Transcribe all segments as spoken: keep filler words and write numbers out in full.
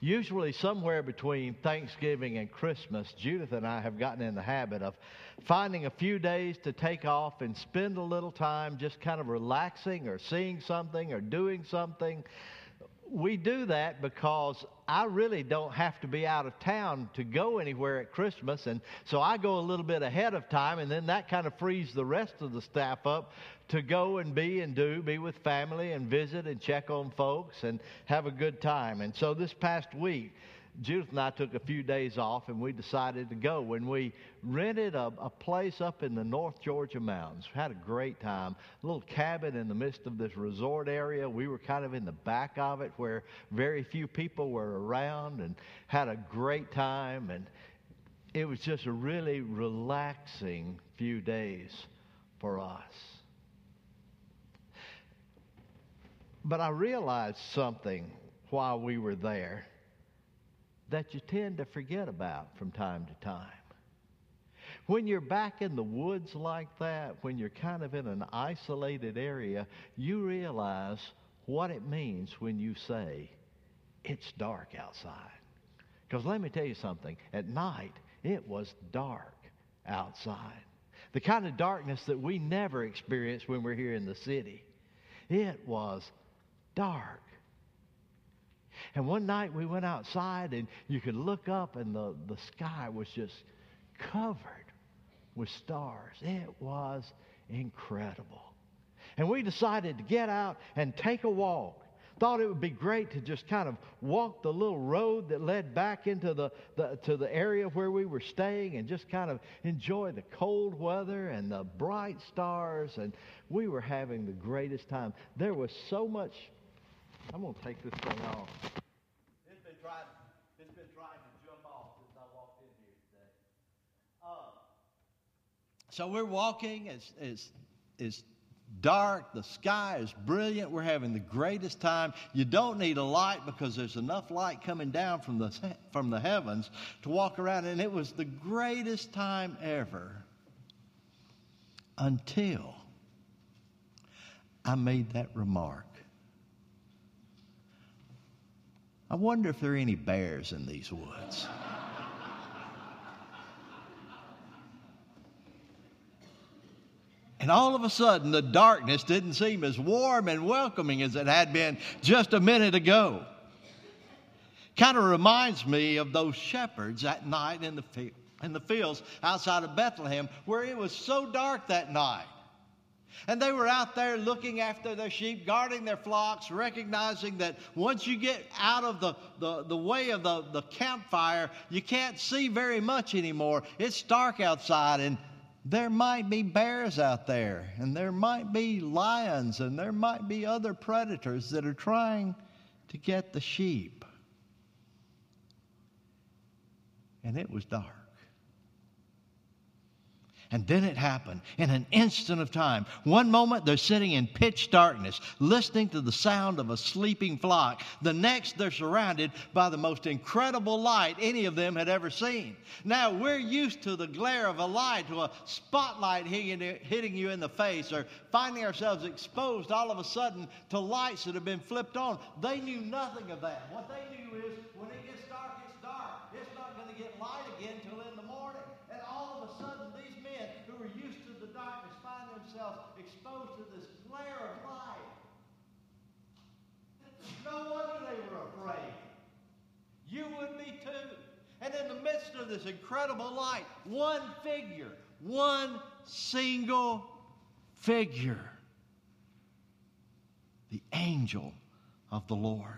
Usually somewhere between Thanksgiving and Christmas, Judith and I have gotten in the habit of finding a few days to take off and spend a little time just kind of relaxing or seeing something or doing something. We do that because I really don't have to be out of town to go anywhere at Christmas, and so I go a little bit ahead of time, and then that kind of frees the rest of the staff up to go and be and do, be with family and visit and check on folks and have a good time. And so this past week, Judith and I took a few days off, and we decided to go. When we rented a, a place up in the North Georgia mountains, we had a great time. A little cabin in the midst of this resort area. We were kind of in the back of it where very few people were around, and had a great time. And it was just a really relaxing few days for us. But I realized something while we were there that you tend to forget about from time to time. When you're back in the woods like that, when you're kind of in an isolated area, you realize what it means when you say, it's dark outside. Because let me tell you something, at night, it was dark outside. The kind of darkness that we never experience when we're here in the city. It was dark. And one night we went outside, and you could look up, and the, the sky was just covered with stars. It was incredible. And we decided to get out and take a walk. Thought it would be great to just kind of walk the little road that led back into the, the to the area where we were staying, and just kind of enjoy the cold weather and the bright stars. And we were having the greatest time. There was so much. I'm going to take this thing off. It's been trying, it's been trying to jump off since I walked in here today. Uh, so we're walking. It's, it's, it's dark. The sky is brilliant. We're having the greatest time. You don't need a light because there's enough light coming down from the, from the heavens to walk around. And it was the greatest time ever until I made that remark. I wonder if there are any bears in these woods. And all of a sudden, the darkness didn't seem as warm and welcoming as it had been just a minute ago. Kind of reminds me of those shepherds at night in the, fi- in the fields outside of Bethlehem, where it was so dark that night. And they were out there looking after their sheep, guarding their flocks, recognizing that once you get out of the, the, the way of the, the campfire, you can't see very much anymore. It's dark outside, and there might be bears out there, and there might be lions, and there might be other predators that are trying to get the sheep. And it was dark. And then it happened in an instant of time. One moment they're sitting in pitch darkness, listening to the sound of a sleeping flock. The next they're surrounded by the most incredible light any of them had ever seen. Now we're used to the glare of a light, to a spotlight hitting you in the face, or finding ourselves exposed all of a sudden to lights that have been flipped on. They knew nothing of that. What they knew is when it gets dark, it's dark. It's not going to get light again till in the morning. And all of a sudden, these men who were used to the darkness find themselves exposed to this glare of light. No wonder they were afraid. You would be too. And in the midst of this incredible light, one figure, one single figure, the angel of the Lord,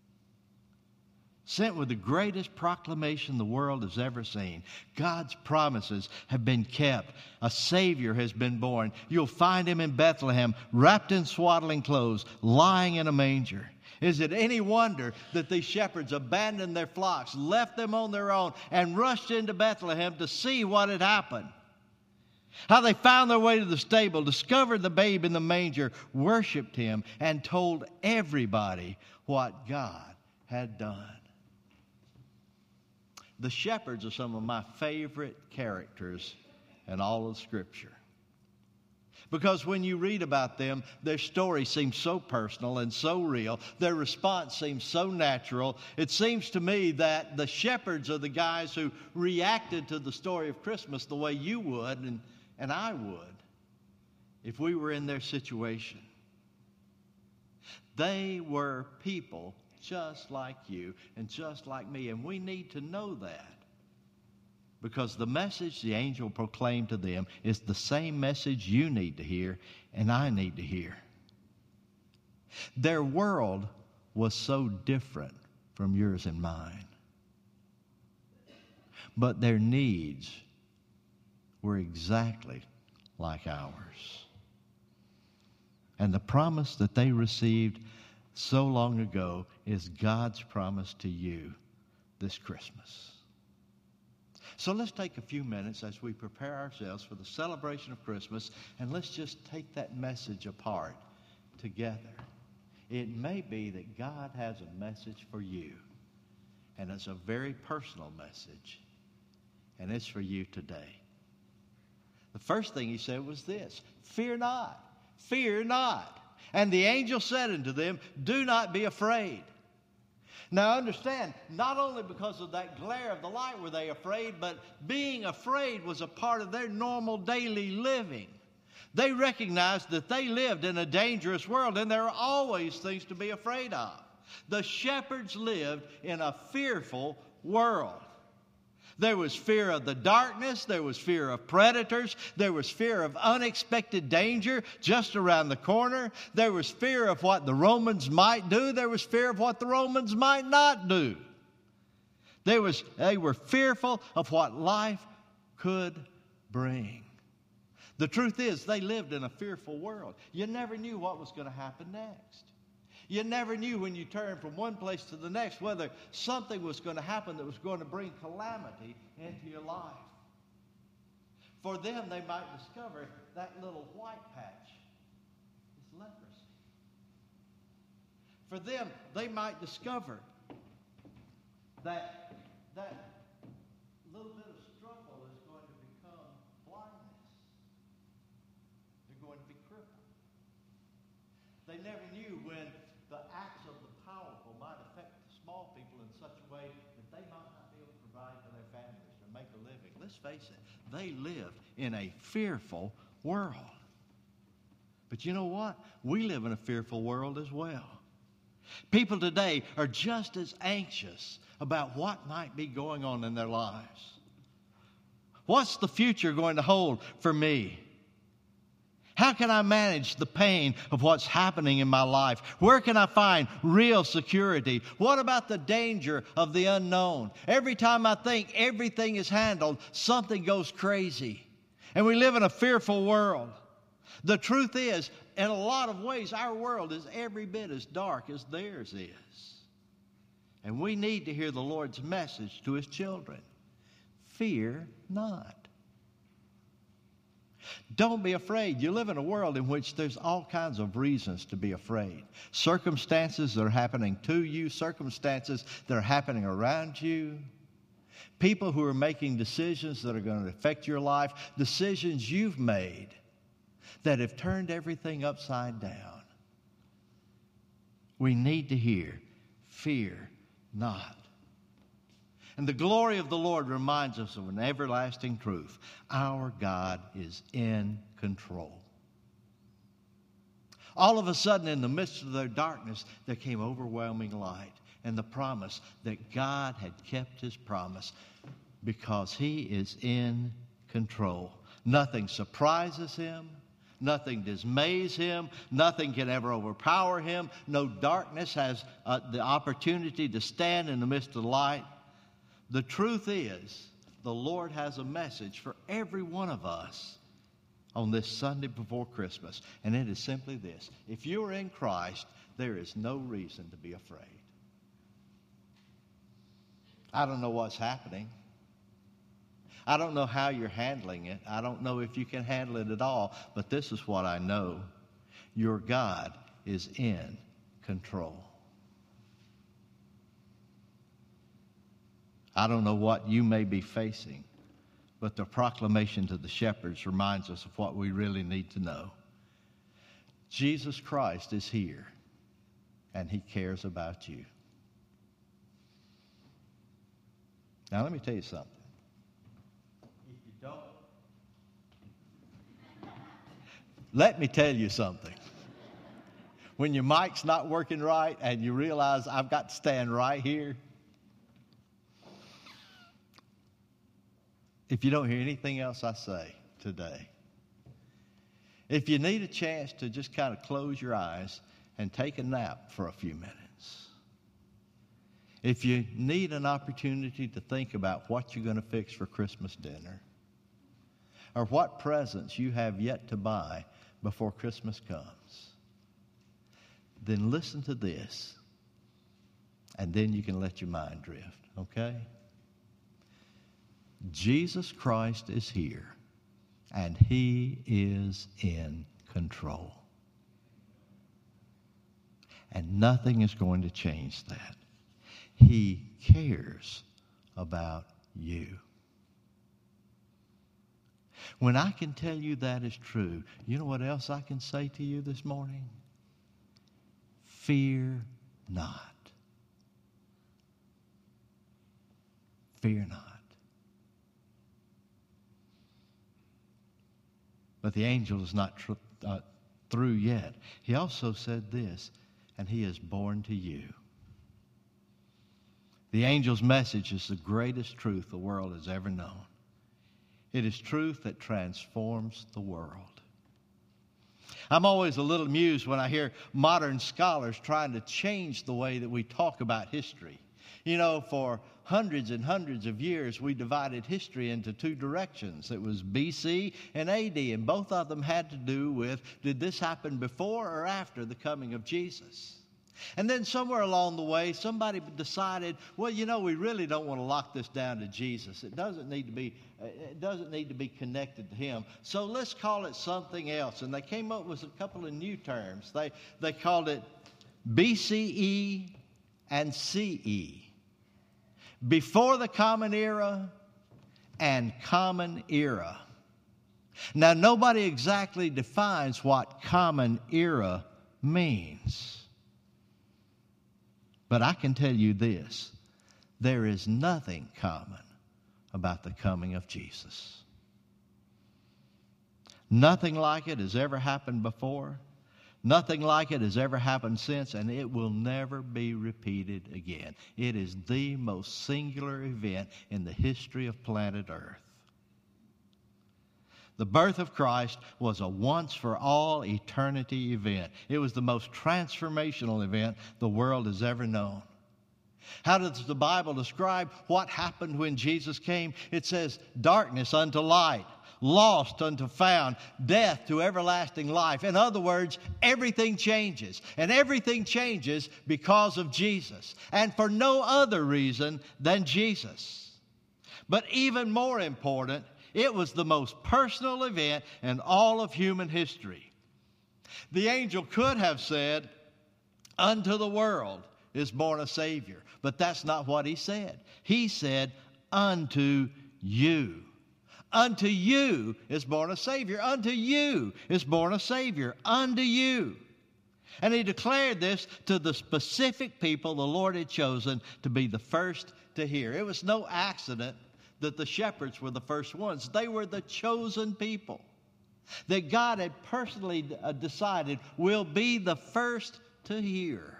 sent with the greatest proclamation the world has ever seen. God's promises have been kept. A Savior has been born. You'll find him in Bethlehem, wrapped in swaddling clothes, lying in a manger. Is it any wonder that these shepherds abandoned their flocks, left them on their own, and rushed into Bethlehem to see what had happened? How they found their way to the stable, discovered the babe in the manger, worshiped him, and told everybody what God had done. The shepherds are some of my favorite characters in all of Scripture. Because when you read about them, their story seems so personal and so real. Their response seems so natural. It seems to me that the shepherds are the guys who reacted to the story of Christmas the way you would and, and I would if we were in their situation. They were people just like you and just like me, and we need to know that. Because the message the angel proclaimed to them is the same message you need to hear and I need to hear. Their world was so different from yours and mine. But their needs were exactly like ours. And the promise that they received so long ago is God's promise to you this Christmas. So let's take a few minutes as we prepare ourselves for the celebration of Christmas, and let's just take that message apart together. It may be that God has a message for you, and it's a very personal message, and it's for you today. The first thing he said was this: fear not, fear not. And the angel said unto them, do not be afraid. Now understand, not only because of that glare of the light were they afraid, but being afraid was a part of their normal daily living. They recognized that they lived in a dangerous world, and there are always things to be afraid of. The shepherds lived in a fearful world. There was fear of the darkness. There was fear of predators. There was fear of unexpected danger just around the corner. There was fear of what the Romans might do. There was fear of what the Romans might not do. There was, they were fearful of what life could bring. The truth is, they lived in a fearful world. You never knew what was going to happen next. You never knew when you turned from one place to the next whether something was going to happen that was going to bring calamity into your life. For them, they might discover that little white patch is leprosy. For them, they might discover that that little bit of struggle is going to become blindness. They're going to be crippled. They never knew when the acts of the powerful might affect the small people in such a way that they might not be able to provide for their families or make a living. Let's face it, they lived in a fearful world. But you know what? We live in a fearful world as well. People today are just as anxious about what might be going on in their lives. What's the future going to hold for me? How can I manage the pain of what's happening in my life? Where can I find real security? What about the danger of the unknown? Every time I think everything is handled, something goes crazy. And we live in a fearful world. The truth is, in a lot of ways, our world is every bit as dark as theirs is. And we need to hear the Lord's message to His children. Fear not. Don't be afraid. You live in a world in which there's all kinds of reasons to be afraid. Circumstances that are happening to you, circumstances that are happening around you. People who are making decisions that are going to affect your life, decisions you've made that have turned everything upside down. We need to hear, fear not. And the glory of the Lord reminds us of an everlasting truth. Our God is in control. All of a sudden, in the midst of their darkness, there came overwhelming light and the promise that God had kept His promise because He is in control. Nothing surprises Him. Nothing dismays Him. Nothing can ever overpower Him. No darkness has uh, the opportunity to stand in the midst of the light. The truth is, the Lord has a message for every one of us on this Sunday before Christmas. And it is simply this: if you are in Christ, there is no reason to be afraid. I don't know what's happening. I don't know how you're handling it. I don't know if you can handle it at all. But this is what I know. Your God is in control. I don't know what you may be facing, but the proclamation to the shepherds reminds us of what we really need to know. Jesus Christ is here, and He cares about you. Now, let me tell you something. If you don't, let me tell you something. When your mic's not working right and you realize I've got to stand right here, if you don't hear anything else I say today, if you need a chance to just kind of close your eyes and take a nap for a few minutes, if you need an opportunity to think about what you're going to fix for Christmas dinner, or what presents you have yet to buy before Christmas comes, then listen to this, and then you can let your mind drift, okay? Jesus Christ is here, and He is in control. And nothing is going to change that. He cares about you. When I can tell you that is true, you know what else I can say to you this morning? Fear not. Fear not. But the angel is not tr- uh, through yet. He also said this, and He is born to you. The angel's message is the greatest truth the world has ever known. It is truth that transforms the world. I'm always a little amused when I hear modern scholars trying to change the way that we talk about history. You know, for hundreds and hundreds of years, we divided history into two directions. It was B C and A D, and both of them had to do with, did this happen before or after the coming of Jesus? And then somewhere along the way, somebody decided, well, you know, we really don't want to lock this down to Jesus. It doesn't need to be, it doesn't need to be connected to Him. So let's call it something else. And they came up with a couple of new terms. They, they called it B C E and C E. Before the Common Era and Common Era. Now, nobody exactly defines what Common Era means. But I can tell you this, there is nothing common about the coming of Jesus. Nothing like it has ever happened before. Nothing like it has ever happened since, and it will never be repeated again. It is the most singular event in the history of planet Earth. The birth of Christ was a once-for-all eternity event. It was the most transformational event the world has ever known. How does the Bible describe what happened when Jesus came? It says, darkness unto light, lost unto found, death to everlasting life. In other words, everything changes. And everything changes because of Jesus. And for no other reason than Jesus. But even more important, it was the most personal event in all of human history. The angel could have said, unto the world is born a Savior. But that's not what he said. He said, unto you. Unto you is born a Savior. Unto you is born a Savior. Unto you. And he declared this to the specific people the Lord had chosen to be the first to hear. It was no accident that the shepherds were the first ones. They were the chosen people that God had personally decided will be the first to hear.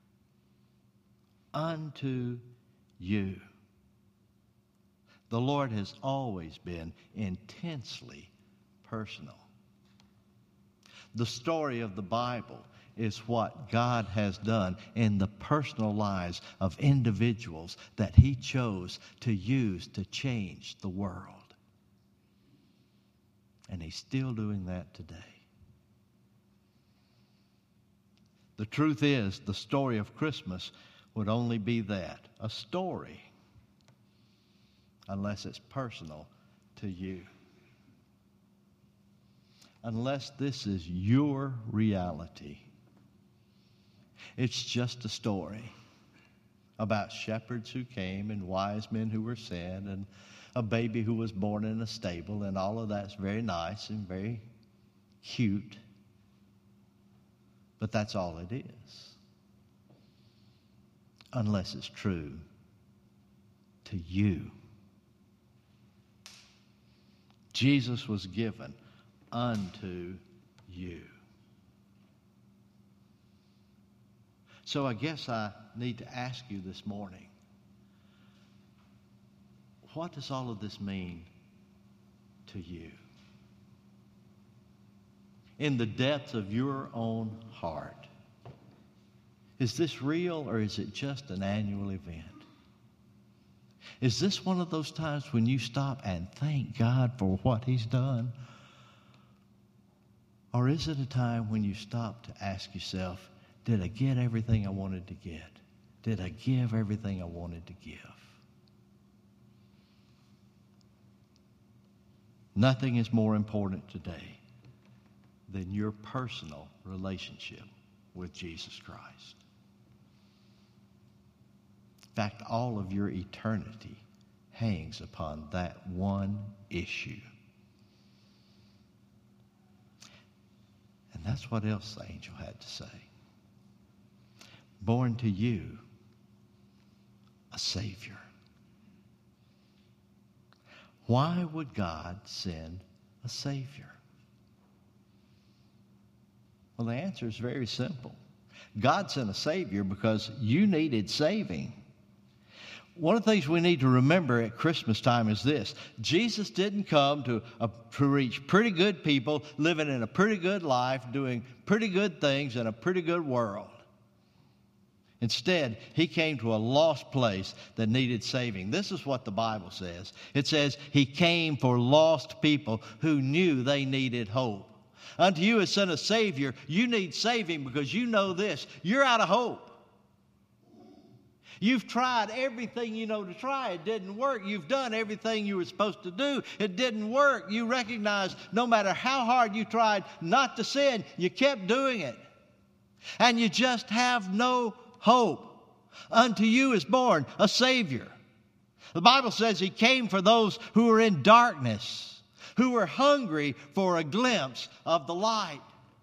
Unto you. The Lord has always been intensely personal. The story of the Bible is what God has done in the personal lives of individuals that He chose to use to change the world. And He's still doing that today. The truth is, the story of Christmas would only be that, a story, unless it's personal to you. Unless this is your reality. It's just a story about shepherds who came and wise men who were sent and a baby who was born in a stable, and all of that's very nice and very cute. But that's all it is. Unless it's true to you. Jesus was given unto you. So I guess I need to ask you this morning, what does all of this mean to you? In the depths of your own heart, is this real or is it just an annual event? Is this one of those times when you stop and thank God for what He's done? Or is it a time when you stop to ask yourself, did I get everything I wanted to get? Did I give everything I wanted to give? Nothing is more important today than your personal relationship with Jesus Christ. In fact, all of your eternity hangs upon that one issue. And that's what else the angel had to say. Born to you a Savior. Why would God send a Savior? Well, the answer is very simple. God sent a Savior because you needed saving. One of the things we need to remember at Christmas time is this. Jesus didn't come to, uh, to reach pretty good people living in a pretty good life, doing pretty good things in a pretty good world. Instead, He came to a lost place that needed saving. This is what the Bible says. It says, He came for lost people who knew they needed hope. Unto you is sent a Savior. You need saving because you know this. You're out of hope. You've tried everything you know to try. It didn't work. You've done everything you were supposed to do. It didn't work. You recognize no matter how hard you tried not to sin, you kept doing it. And you just have no hope. Unto you is born a Savior. The Bible says He came for those who are in darkness, who were hungry for a glimpse of the light.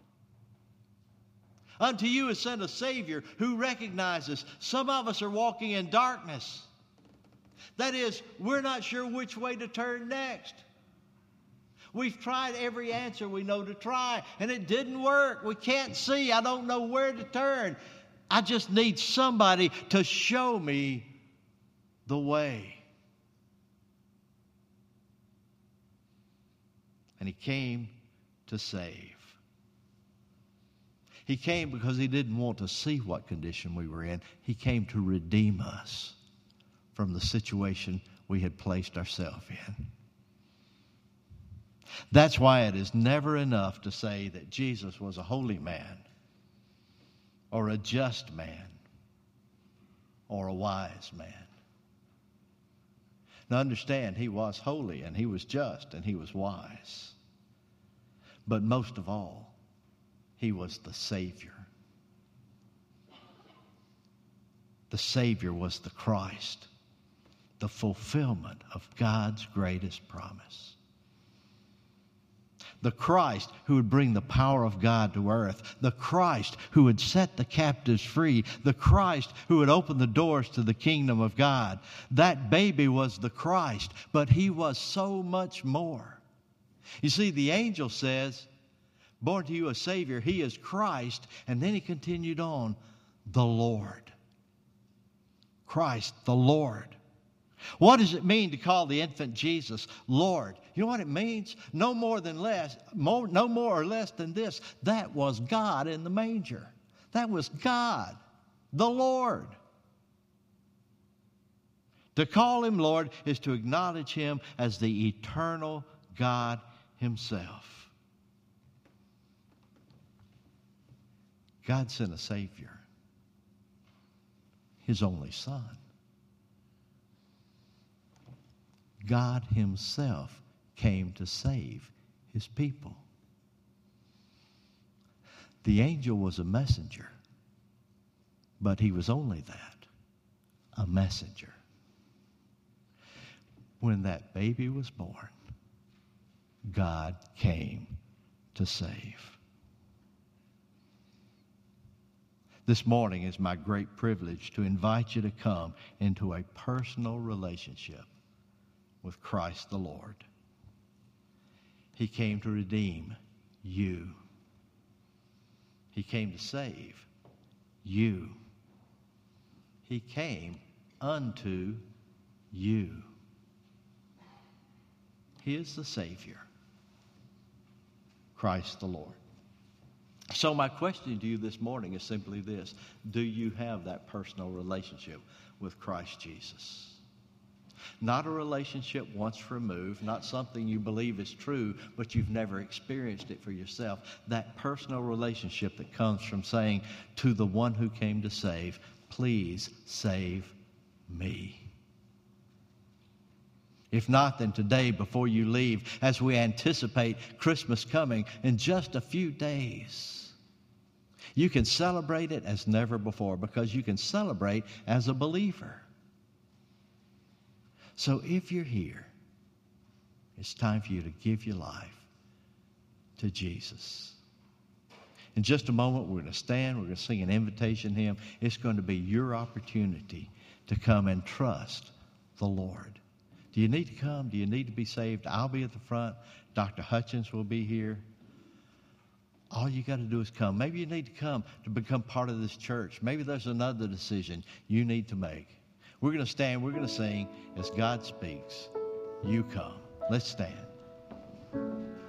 Unto you is sent a Savior who recognizes some of us are walking in darkness. That is, we're not sure which way to turn next. We've tried every answer we know to try, and it didn't work. We can't see. I don't know where to turn. I just need somebody to show me the way. And He came to save. He came because He didn't want to see what condition we were in. He came to redeem us from the situation we had placed ourselves in. That's why it is never enough to say that Jesus was a holy man or a just man or a wise man. Now understand, He was holy and He was just and He was wise. But most of all, He was the Savior. The Savior was the Christ, the fulfillment of God's greatest promise. The Christ who would bring the power of God to earth. The Christ who would set the captives free. The Christ who would open the doors to the kingdom of God. That baby was the Christ, but He was so much more. You see, the angel says, born to you a Savior, He is Christ. And then he continued on, the Lord. Christ, the Lord. What does it mean to call the infant Jesus Lord? You know what it means? No more than less, more, no more or less than this. That was God in the manger. That was God, the Lord. To call Him Lord is to acknowledge Him as the eternal God Himself. God sent a Savior, His only Son. God Himself came to save His people. The angel was a messenger, but he was only that, a messenger. When that baby was born, God came to save. This morning is my great privilege to invite you to come into a personal relationship with Christ the Lord. He came to redeem you. He came to save you. He came unto you. He is the Savior, Christ the Lord. So my question to you this morning is simply this: do you have that personal relationship with Christ Jesus? Not a relationship once removed, not something you believe is true, but you've never experienced it for yourself. That personal relationship that comes from saying to the one who came to save, please save me. If not, then today, before you leave, as we anticipate Christmas coming in just a few days, you can celebrate it as never before, because you can celebrate as a believer. So if you're here, it's time for you to give your life to Jesus. In just a moment, we're going to stand. We're going to sing an invitation hymn. It's going to be your opportunity to come and trust the Lord. Do you need to come? Do you need to be saved? I'll be at the front. Doctor Hutchins will be here. All you got to do is come. Maybe you need to come to become part of this church. Maybe there's another decision you need to make. We're going to stand. We're going to sing as God speaks. You come. Let's stand.